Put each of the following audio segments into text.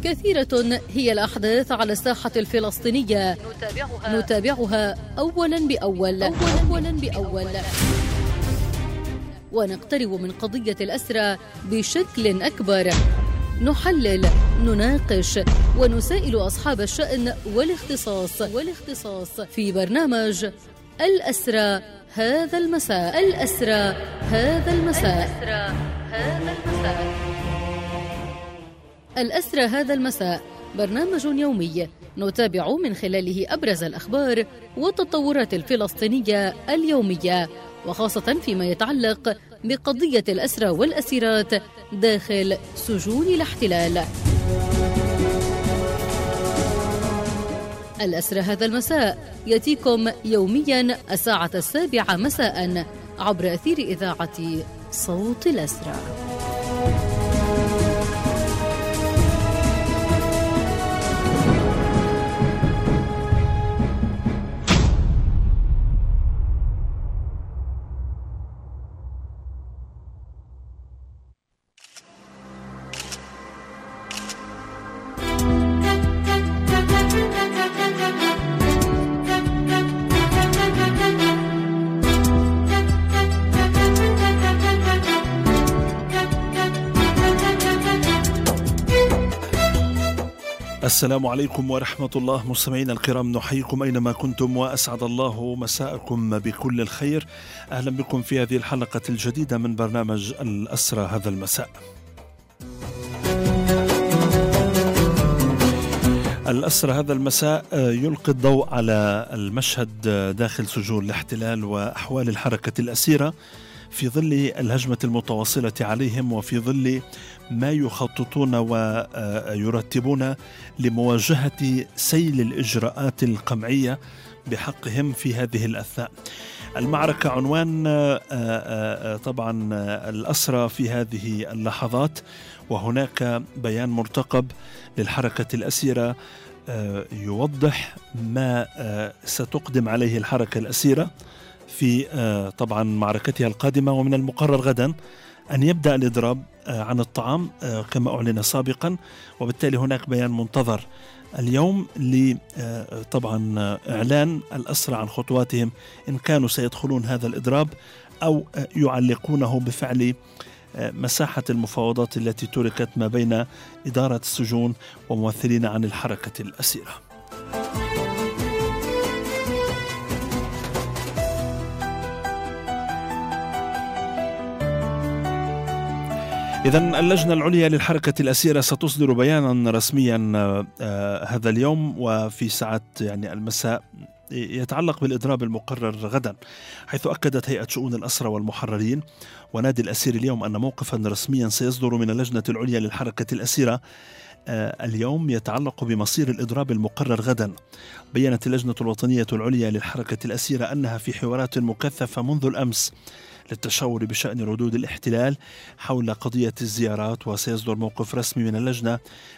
كثيرة هي الأحداث على الساحة الفلسطينية نتابعها أولا بأول ونقترب من قضية الأسرى بشكل أكبر. نحلل، نناقش ونسائل أصحاب الشأن والاختصاص في برنامج الأسرى هذا المساء. الأسرى هذا المساء برنامج يومي نتابع من خلاله أبرز الأخبار والتطورات الفلسطينية اليومية، وخاصة فيما يتعلق بقضية الأسرى والأسيرات داخل سجون الاحتلال. الأسرى هذا المساء يأتيكم يوميا الساعة 7 مساء عبر أثير إذاعة صوت الأسرى. السلام عليكم ورحمة الله. مستمعينا الكرام، نحييكم أينما كنتم وأسعد الله مساءكم بكل الخير. أهلا بكم في هذه الحلقة الجديدة من برنامج الأسرى هذا المساء. الأسرى هذا المساء يلقي الضوء على المشهد داخل سجون الاحتلال وأحوال الحركة الأسيرة في ظل الهجمة المتواصلة عليهم، وفي ظل ما يخططون ويرتبون لمواجهة سيل الإجراءات القمعية بحقهم في هذه الأثناء. المعركة عنوان طبعا الأسرى في هذه اللحظات، وهناك بيان مرتقب للحركة الأسيرة يوضح ما ستقدم عليه الحركة الأسيرة في طبعا معركتها القادمة. ومن المقرر غدا أن يبدأ الإضراب عن الطعام كما أعلن سابقا، وبالتالي هناك بيان منتظر اليوم طبعا إعلان الأسرى عن خطواتهم إن كانوا سيدخلون هذا الإضراب أو يعلقونه بفعل مساحة المفاوضات التي تركت ما بين إدارة السجون وممثلين عن الحركة الأسيرة. إذن اللجنة العليا للحركة الأسيرة ستصدر بيانا رسميا هذا اليوم وفي ساعات المساء يتعلق بالإضراب المقرر غدا، حيث أكدت هيئة شؤون الأسرى والمحررين ونادي الأسير اليوم أن موقفا رسميا سيصدر من اللجنة العليا للحركة الأسيرة اليوم يتعلق بمصير الإضراب المقرر غدا. بيّنت اللجنة الوطنية العليا للحركة الأسيرة أنها في حوارات مكثفة منذ الأمس للتشاور بشأن ردود الاحتلال حول قضية الزيارات، وسيصدر موقف رسمي من اللجنة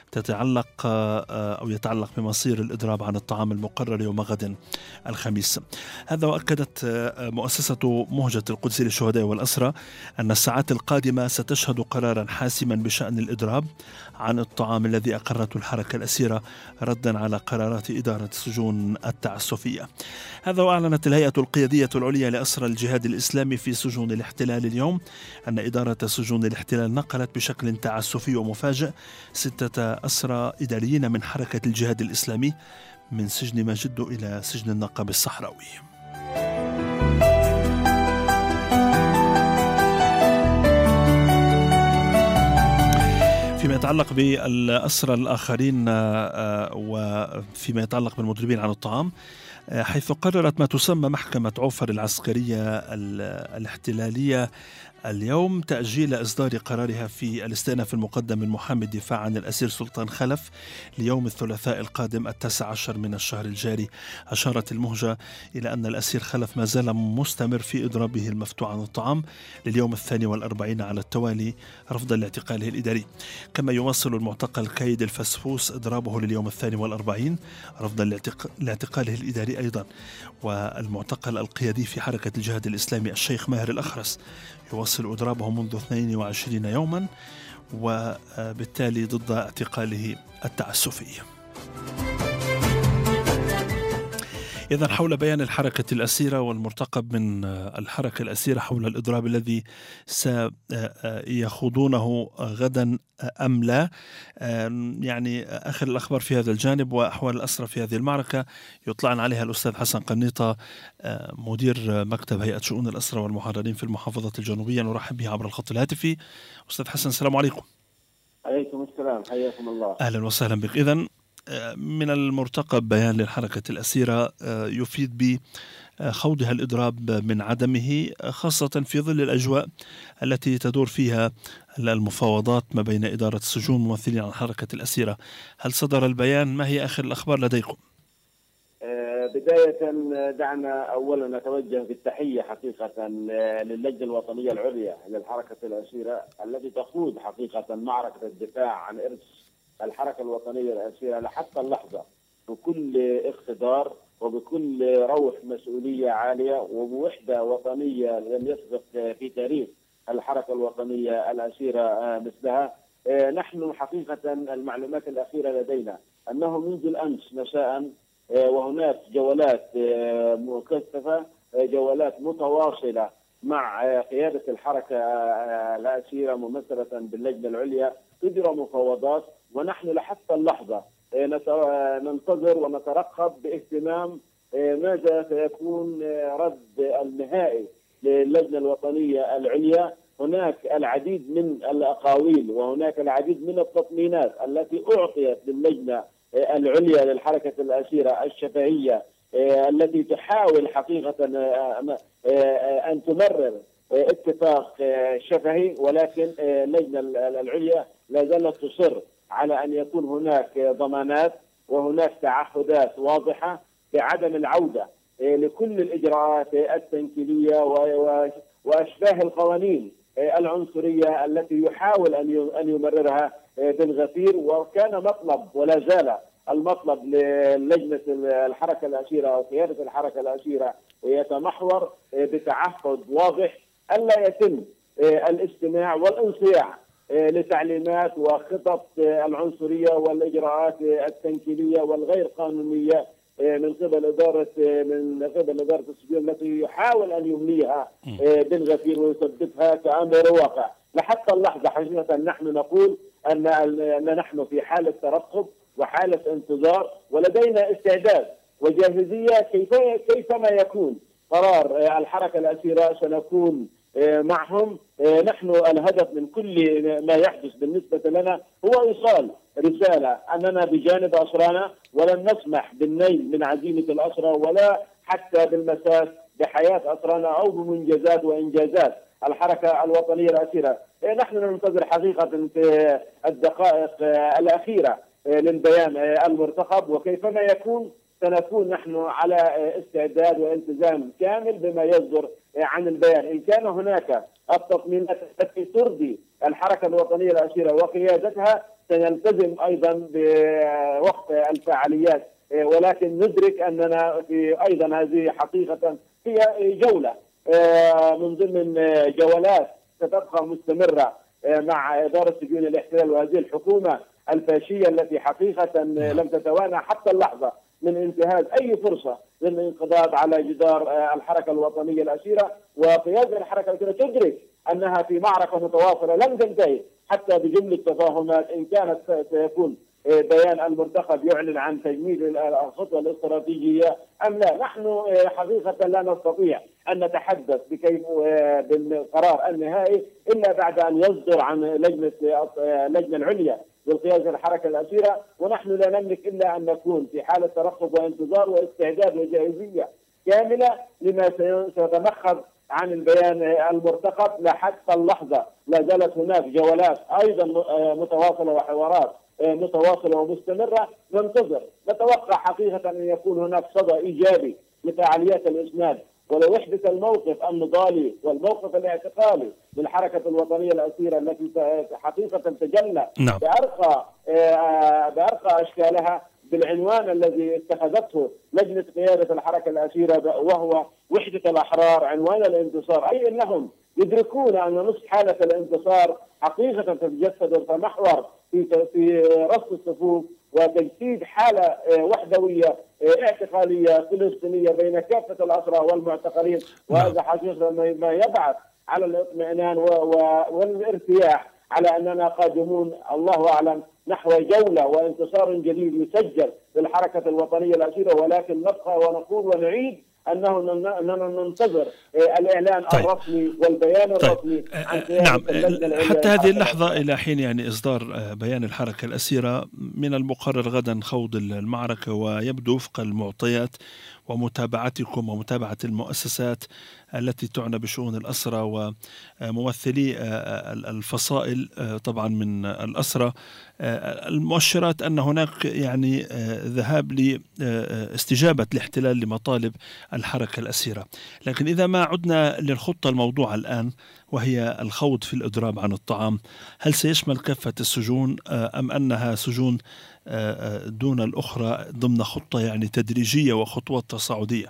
يتعلق بمصير الإضراب عن الطعام المقرر يوم غد الخميس. هذا، وأكدت مؤسسة مهجة القدس للشهداء والأسرى أن الساعات القادمة ستشهد قرارا حاسما بشأن الإضراب عن الطعام الذي أقرته الحركة الأسيرة ردا على قرارات إدارة السجون التعسفية. هذا، وأعلنت الهيئة القيادية العليا لأسرى الجهاد الإسلامي في سجون الاحتلال اليوم أن إدارة سجون الاحتلال نقلت بشكل تعسفي ومفاجئ 6 أسرى إداريين من حركة الجهاد الإسلامي من سجن ماجدو إلى سجن النقب الصحراوي. فيما يتعلق بالأسرى الآخرين وفيما يتعلق بالمضربين عن الطعام، حيث قررت ما تسمى محكمة عوفر العسكرية الاحتلالية اليوم تأجيل إصدار قرارها في الاستئناف المقدم من محامي الدفاع عن الأسير سلطان خلف ليوم الثلاثاء القادم 19 من الشهر الجاري. أشارت المهجة إلى أن الأسير خلف ما زال مستمر في إضرابه المفتوح عن الطعام لليوم 42 على التوالي رفضا لاعتقاله الإداري، كما يواصل المعتقل كايد الفسفوس إضرابه لليوم 42 رفضا لاعتقاله الإداري أيضا. والمعتقل القيادي في حركة الجهاد الإسلامي الشيخ ماهر الأخرس يواصل يواصل إضرابه منذ 22 يوما، وبالتالي ضد اعتقاله التعسفي. إذن حول بيان الحركة الأسيرة والمرتقب من الحركة الأسيرة حول الإضراب الذي سيخوضونه غدا أم لا، يعني آخر الأخبار في هذا الجانب وأحوال الأسرى في هذه المعركة يطلعنا عليها الأستاذ حسن قنيطة، مدير مكتب هيئة شؤون الأسرى والمحررين في المحافظة الجنوبية. نرحب به عبر الخط الهاتفي. أستاذ حسن، السلام عليكم. عليكم السلام، حياكم الله. أهلا وسهلا بك. إذن من المرتقب بيان للحركة الأسيرة يفيد بخوضها الإضراب من عدمه، خاصة في ظل الأجواء التي تدور فيها المفاوضات ما بين إدارة السجون وممثلين عن حركة الأسيرة. هل صدر البيان؟ ما هي آخر الأخبار لديكم؟ بداية دعنا أولا نتوجه بالتحية حقيقة للجنة الوطنية العليا للحركة الأسيرة التي تخوض حقيقة معركة الدفاع عن إرث الحركة الوطنية الأسيرة لحتى اللحظة بكل اقتدار وبكل روح مسؤولية عالية وبوحدة وطنية لم يسبق في تاريخ الحركة الوطنية الأسيرة مثلها. نحن حقيقة المعلومات الأخيرة لدينا أنه منذ الأمس مساء وهناك جولات مكثفة، جولات متواصلة مع قيادة الحركة الأسيرة ممثلة باللجنة العليا، تجرى مفاوضات، ونحن لحتى اللحظة ننتظر ونترقب باهتمام ماذا سيكون رد النهائي للجنة الوطنية العليا. هناك العديد من الأقاويل وهناك العديد من التطمينات التي أعطيت للجنة العليا للحركة الأسيرة الشفهية التي تحاول حقيقة أن تمرر اتفاق شفهي، ولكن اللجنة العليا لا زالت تصر على أن يكون هناك ضمانات وهناك تعهدات واضحة بعدم العودة لكل الإجراءات التنكيلية وأشباه القوانين العنصرية التي يحاول أن يمررها بن غفير. وكان مطلب ولا زال المطلب للجنة الحركة الأسيرة أو قيادة الحركة الأسيرة يتمحور بتعهد واضح ألا يتم الاستماع والانصياع لتعليمات وخطط العنصرية والإجراءات التنكيلية والغير قانونية من قبل إدارة السجون التي يحاول أن يمليها بن غفير ويثبتها كأمر واقع. لحتى اللحظة حقيقة نحن نقول أن نحن في حالة ترقب وحالة انتظار، ولدينا استعداد وجاهزية كيفما يكون قرار الحركة الأسيرة سنكون معهم. نحن الهدف من كل ما يحدث بالنسبة لنا هو إيصال رسالة أننا بجانب أسرانا ولن نسمح بالنيل من عزيمة الأسرى ولا حتى بالمساس بحياة أسرانا أو بمنجزات وإنجازات الحركة الوطنية الأسيرة. نحن ننتظر حقيقة في الدقائق الأخيرة للبيان المرتقب، وكيفما يكون سنكون نحن على استعداد والتزام كامل بما يصدر عن البيان. إن كان هناك التطمينات التي ترضي الحركة الوطنية الأسيرة وقيادتها سنلتزم أيضا بوقت الفعاليات، ولكن ندرك أننا في أيضا هذه حقيقة هي جولة من ضمن جولات ستبقى مستمرة مع إدارة سجون الاحتلال وهذه الحكومة الفاشية التي حقيقة لم تتوانى حتى اللحظة من انتهاز أي فرصة للانقضاض على جدار الحركة الوطنية الأسيرة. وقيادة الحركة الأسيرة تدرك أنها في معركة متواصلة لن تنتهي حتى بجملة تفاهمات، إن كانت سيكون بيان المرتقب يعلن عن تجميد الخطوة الاستراتيجية أم لا. نحن حقيقة لا نستطيع أن نتحدث بالقرار النهائي إلا بعد أن يصدر عن اللجنة العليا للقيادة الحركة الأسيرة، ونحن لا نملك إلا أن نكون في حالة ترقب وانتظار واستعداد وجاهزية كاملة لما سيتمخض عن البيان المرتقب. لحتى اللحظة لا زالت هناك جولات أيضا متواصلة وحوارات متواصلة ومستمرة. ننتظر نتوقع حقيقة أن يكون هناك صدى إيجابي لفعاليات الإسناد ولوحدة الموقف النضالي والموقف الاعتقالي للحركة الوطنية الأسيرة التي حقيقة تجلى بأرقى أشكالها بالعنوان الذي اتخذته لجنة قيادة الحركة الأسيرة وهو وحدة الأحرار عنوان الانتصار. أي أنهم يدركون أن نصف حالة الانتصار حقيقة تتجسد وتتمحور في رصد الصفوف وتجسيد حالة وحدوية اعتقالية فلسطينية بين كافة الأسرى والمعتقلين، وهذا حقيقة ما يبعث على الاطمئنان والارتياح على أننا قادمون الله أعلم نحو جولة وانتصار جديد يسجل للحركة الوطنية الأسيرة. ولكن نبقى ونقول ونعيد أننا ننتظر الإعلان الرسمي والبيان الرسمي عن نعم. حتى هذه اللحظة إلى حين يعني إصدار بيان الحركة الأسيرة من المقرر غدا خوض المعركة، ويبدو وفق المعطيات ومتابعتكم ومتابعة المؤسسات التي تعنى بشؤون الأسرى وممثلي الفصائل طبعا من الأسرى، المؤشرات أن هناك يعني ذهاب لاستجابة الاحتلال لمطالب الحركة الأسيرة. لكن إذا ما عدنا للخطة الموضوعة الآن وهي الخوض في الإضراب عن الطعام، هل سيشمل كافة السجون أم أنها سجون دون الأخرى ضمن خطة يعني تدريجية وخطوات تصاعدية؟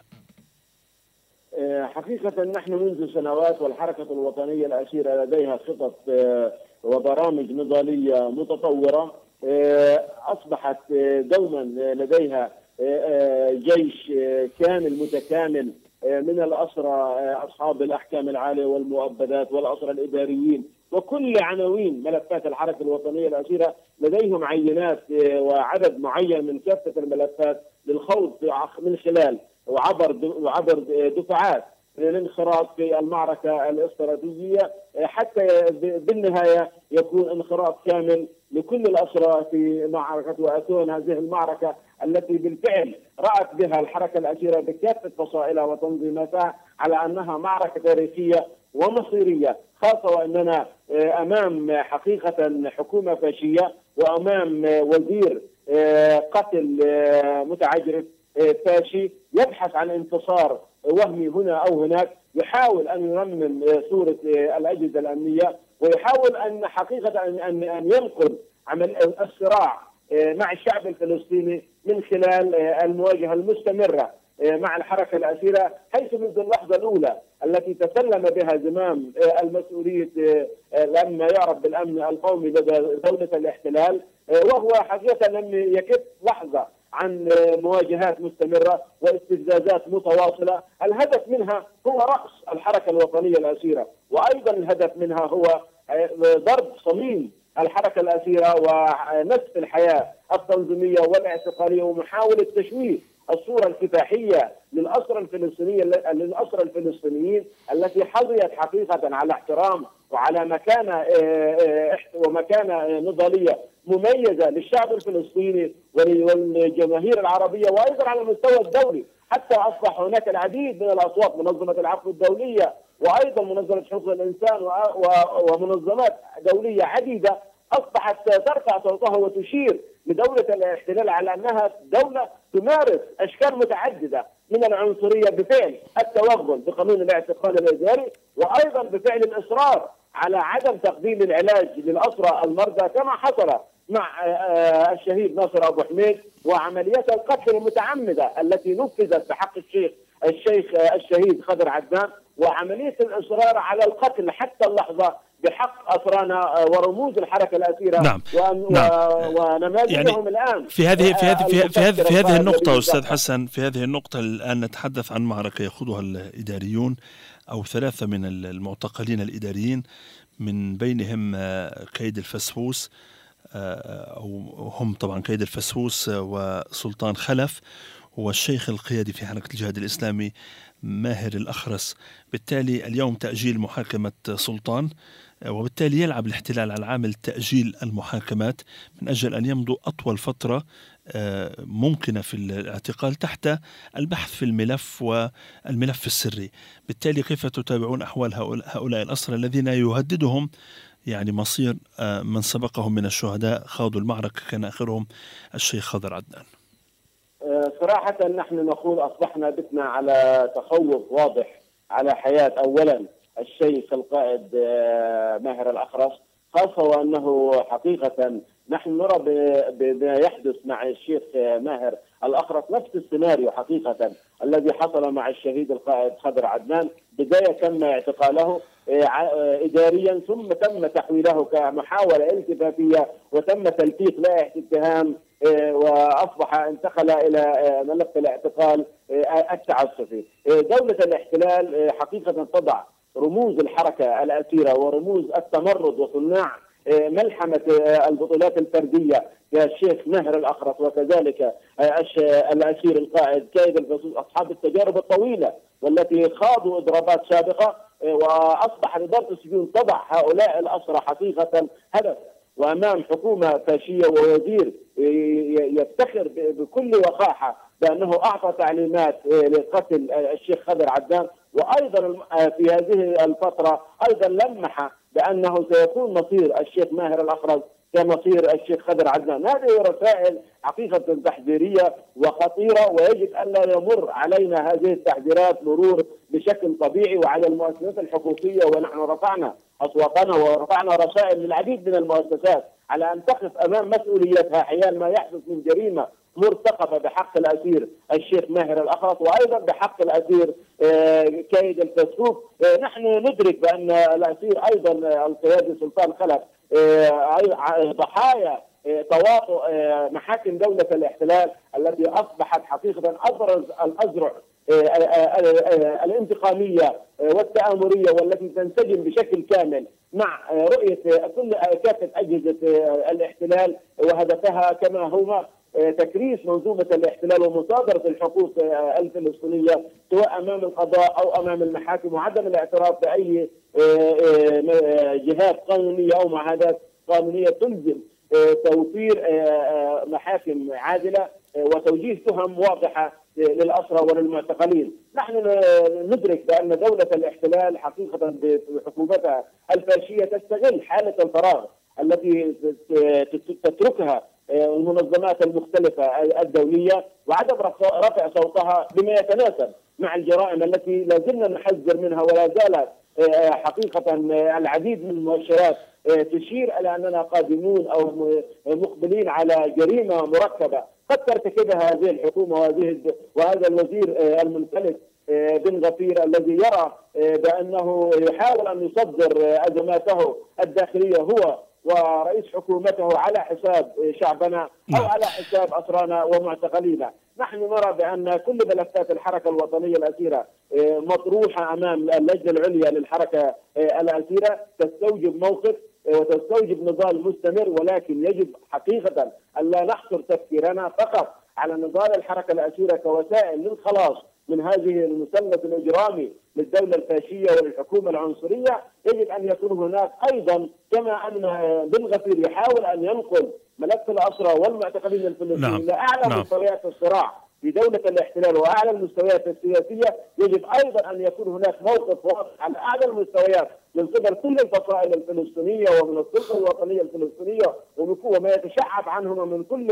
حقيقة نحن منذ سنوات والحركة الوطنية الأسيرة لديها خطط وبرامج نضالية متطورة، أصبحت دوما لديها جيش كامل متكامل من الأسرى أصحاب الأحكام العالية والمؤبدات والأسرى الإداريين وكل عناوين ملفات الحركة الوطنية الأسيرة لديهم عينات وعدد معين من كافة الملفات للخوض من خلال وعبر دفعات للانخراط في المعركة الاستراتيجية حتى بالنهاية يكون انخراط كامل لكل الأسرى في معركة وأتون هذه المعركة التي بالفعل رأت بها الحركة الأسيرة بكافة فصائلها وتنظيماتها على أنها معركة تاريخية ومصيرية، خاصة وأننا أمام حقيقة حكومة فاشية وأمام وزير قتل متعجرف فاشي يبحث عن انتصار وهمي هنا أو هناك، يحاول أن يرمم صورة الأجهزة الأمنية ويحاول أن حقيقة أن ينقل عمل الصراع مع الشعب الفلسطيني من خلال المواجهة المستمرة مع الحركة الأسيرة، حيث منذ اللحظة الأولى التي تسلم بها زمام المسؤولية لما يعرف بالأمن القومي لدى دولة الاحتلال، وهو حقيقة لم يكف لحظة عن مواجهات مستمرة واستفزازات متواصلة. الهدف منها هو رأس الحركة الوطنية الأسيرة، وأيضا الهدف منها هو ضرب صميم الحركة الأسيرة ونسف الحياة التنظيمية والاعتقالية ومحاولة تشويه الصورة الكفاحية للأسرى الفلسطينيين التي حظيت حقيقة على احترام وعلى مكانة نضالية مميزة للشعب الفلسطيني والجماهير العربية وأيضا على المستوى الدولي، حتى أصبح هناك العديد من الأصوات، منظمة العفو الدولية وأيضا منظمة حقوق الإنسان ومنظمات دولية عديدة أصبحت ترفع صوتها وتشير لدولة الاحتلال على أنها دولة تمارس أشكال متعددة من العنصرية بفعل التوغل بقانون الاعتقال الإداري وأيضا بفعل الإصرار على عدم تقديم العلاج للأسرى المرضى كما حصل مع الشهيد ناصر أبو حميد وعمليات القتل المتعمدة التي نفذت بحق الشيخ الشهيد خضر عدنان، وعملية الإصرار على القتل حتى اللحظة بحق أسرانا ورموز الحركة الأسيرة. نعم. ونماذجهم الآن في هذه النقطة أستاذ حسن، في هذه النقطة الآن نتحدث عن معركة يخوضها الإداريون أو 3 من المعتقلين الإداريين من بينهم كيد الفسفوس أو هم طبعا كيد الفسفوس وسلطان خلف والشيخ القيادي في حركة الجهاد الإسلامي ماهر الأخرس. بالتالي اليوم تأجيل محاكمة سلطان، وبالتالي يلعب الاحتلال على عامل تأجيل المحاكمات من أجل أن يمضوا أطول فترة ممكنة في الاعتقال تحت البحث في الملف والملف السري. بالتالي كيف تتابعون أحوال هؤلاء الأسرى الذين يهددهم يعني مصير من سبقهم من الشهداء خاضوا المعركة كان آخرهم الشيخ خضر عدنان؟ صراحة نحن نقول أصبحنا بتنا على تخوف واضح على حياة أولا الشيخ القائد ماهر الأخرس، خاصة وأنه حقيقة نحن نرى بما يحدث مع الشيخ ماهر الأخرس نفس السيناريو حقيقة الذي حصل مع الشهيد القائد خضر عدنان بداية تم اعتقاله إداريا، ثم تم تحويله كمحاولة التفافية، وتم تلفيق لائحة اتهام، وأصبح انتقل إلى ملف الاعتقال التعسفي. دولة الاحتلال حقيقة تضع رموز الحركة الأسيرة ورموز التمرد وصناع ملحمة البطولات الفردية كالشيخ ماهر الأخرس، وكذلك الأسير القائد كايد الفاسوس، أصحاب التجارب الطويلة والتي خاضوا إضرابات سابقة، وأصبح إدارة السجون تضع هؤلاء الأسرى حقيقة هدف، وأمام حكومة فاشية ووزير يفتخر بكل وقاحة بأنه أعطى تعليمات لقتل الشيخ خضر عدنان. وأيضا في هذه الفترة أيضا لمح بأنه سيكون مصير الشيخ ماهر الأخرس كمصير الشيخ خضر عدنان. هذه رسائل حقيقة تحذيرية وخطيرة، ويجب أن لا يمر علينا هذه التحذيرات مرور بشكل طبيعي، وعلى المؤسسات الحقوقية. ونحن رفعنا أصواتنا ورفعنا رسائل للعديد من المؤسسات على أن تقف أمام مسؤوليتها حيال ما يحدث من جريمة مرتقبة بحق الأسير الشيخ ماهر الأخرس، وأيضا بحق الأسير كايد الفاسوس. نحن ندرك بأن الأسير أيضا القيادي سلطان خلف ضحايا تواطؤ محاكم دولة الاحتلال التي أصبحت حقيقة أبرز الأذرع الانتقامية والتآمرية، والتي تنسجم بشكل كامل مع رؤية كافة أجهزة الاحتلال، وهدفها كما هو تكريس منظومة الاحتلال ومصادرة الحقوق الفلسطينية سواء أمام القضاء أو أمام المحاكم، وعدم الاعتراف بأي جهات قانونية أو معاهدات قانونية تلزم توفير محاكم عادلة وتوجيه تهم واضحة للأسرى وللمعتقلين. نحن ندرك بأن دولة الاحتلال حقيقة بحكومتها الفاشية تستغل حالة الفراغ التي تتركها المنظمات المختلفة الدولية، وعدم رفع صوتها بما يتناسب مع الجرائم التي لا زلنا نحذر منها، ولا زالت حقيقة العديد من المؤشرات تشير إلى أننا قادمون أو مقبلين على جريمة مركبة قد ترتكبها هذه الحكومة وهذا الوزير المنفلت بن غفير الذي يرى بأنه يحاول أن يصدر أزماته الداخلية هو ورئيس حكومته على حساب شعبنا أو على حساب أسرانا ومعتقلينا. نحن نرى بأن كل ملفات الحركة الوطنية الأسيرة مطروحة أمام اللجنة العليا للحركة الأسيرة، تستوجب موقف وتستوجب نضال مستمر، ولكن يجب حقيقة أن لا نحصر تفكيرنا فقط على نضال الحركة الأسيرة كوسائل للخلاص من هذه المثلث الإجرامي للدولة الفاشية وللحكومة العنصرية. يجب أن يكون هناك أيضا، كما أن بن غفير يحاول أن ينقل ملف الأسرى والمعتقلين الفلسطينيين إلى أعلى مستويات الصراع في دولة الاحتلال وأعلى المستويات السياسية، يجب أيضا أن يكون هناك موقف واضح على أعلى المستويات من قبل كل الفصائل الفلسطينية ومن السلطة الوطنية الفلسطينية وما يتشعب عنهم من كل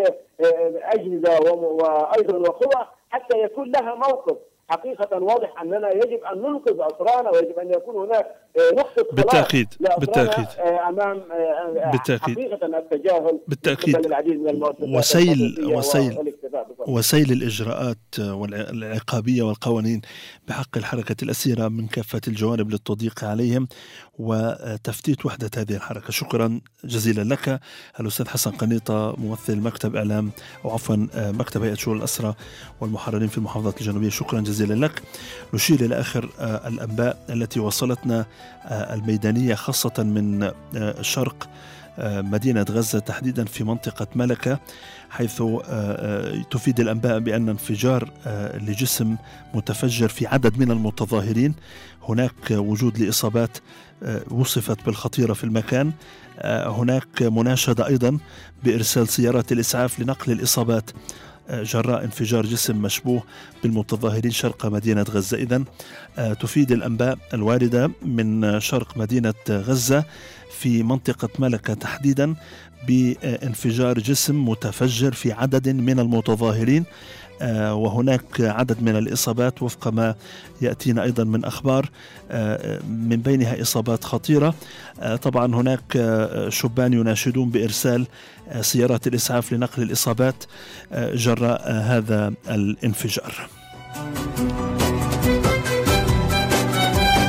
أجهزة وأيضا وقوى، حتى يكون لها موقف حقيقة واضح أننا يجب أن ننقذ أسرانا، ويجب أن يكون هناك نقطة بالتأكيد أمام بالتأكيد حقيقة التجاهل بالتأكيد العديد من المؤسسات وسيل الإجراءات العقابية والقوانين بحق الحركة الأسيرة من كافة الجوانب للتضييق عليهم وتفتيت وحدة هذه الحركة. شكرا جزيلا لك الأستاذ حسن قنيطة، ممثل مكتب إعلام أو عفوا مكتب هيئة شؤون الأسرى والمحررين في المحافظات الجنوبية. شكرا جزيلا لك. نشير إلى آخر الأنباء التي وصلتنا الميدانية خاصة من شرق مدينة غزة تحديدا في منطقة ملكة، حيث تفيد الأنباء بأن انفجار لجسم متفجر في عدد من المتظاهرين. هناك وجود لإصابات وصفت بالخطيرة في المكان. هناك مناشدة أيضا بإرسال سيارات الإسعاف لنقل الإصابات جراء انفجار جسم مشبوه بالمتظاهرين شرق مدينة غزة. إذن تفيد الأنباء الواردة من شرق مدينة غزة في منطقة ملكة تحديدا بانفجار جسم متفجر في عدد من المتظاهرين، وهناك عدد من الإصابات وفق ما يأتينا أيضا من أخبار، من بينها إصابات خطيرة. طبعا هناك شبان يناشدون بإرسال سيارات الإسعاف لنقل الإصابات جراء هذا الانفجار.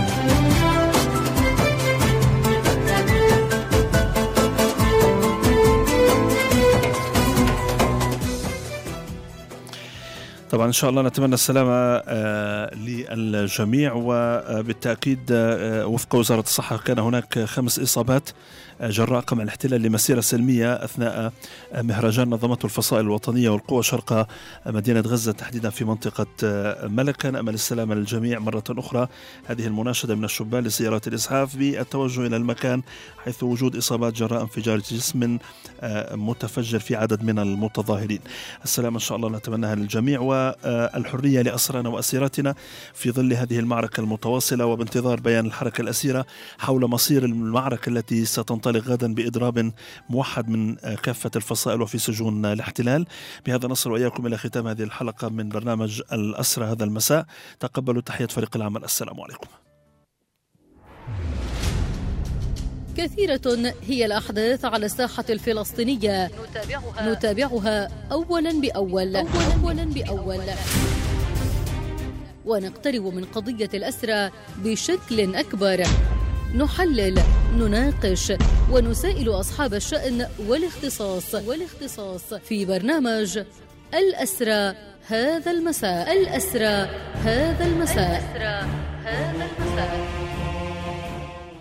طبعا إن شاء الله نتمنى السلامة للجميع. وبالتأكيد وفق وزارة الصحة كان هناك 5 إصابات جراء قمع الاحتلال لمسيرة سلمية أثناء مهرجان نظمته الفصائل الوطنية والقوى شرق مدينة غزة، تحديدا في منطقة ملكا. نأمل السلامة للجميع مرة أخرى. هذه المناشدة من الشبان لسيارات الإسعاف بالتوجه إلى المكان حيث وجود إصابات جراء انفجار جسم متفجر في عدد من المتظاهرين. السلامة إن شاء الله نتمناها للجميع، والحرية لأسرانا وأسيراتنا في ظل هذه المعركة المتواصلة، وبانتظار بيان الحركة الأسيرة حول مصير المعركة التي ستنطلق غدا بإضراب موحد من كافة الفصائل وفي سجون الاحتلال. بهذا نصل وإياكم إلى ختام هذه الحلقة من برنامج الأسرى هذا المساء. تقبلوا تحية فريق العمل. السلام عليكم. كثيرة هي الأحداث على الساحة الفلسطينية نتابعها أولا بأول ونقترب من قضية الأسرى بشكل أكبر. نحلل، نناقش ونسائل أصحاب الشأن والاختصاص في برنامج الأسرى هذا المساء.